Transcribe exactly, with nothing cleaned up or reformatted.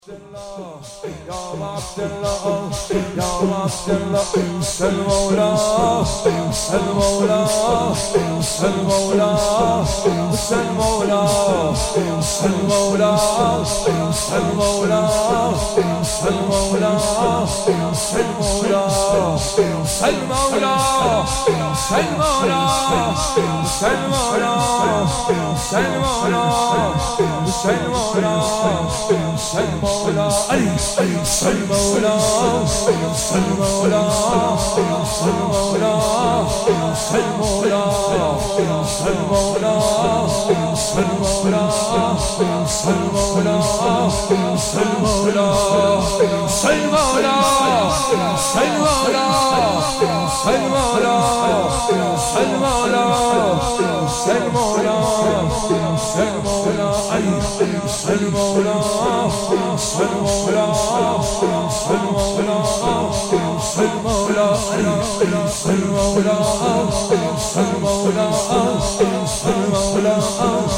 يا عبد الله يا عبد الله المولى المولى المولى المولى المولى المولى المولى المولى المولى المولى المولى المولى المولى المولى علي المولى المولى المولى المولى المولى المولى المولى المولى المولى المولى المولى المولى المولى المولى علي المولى المولى المولى المولى المولى المولى المولى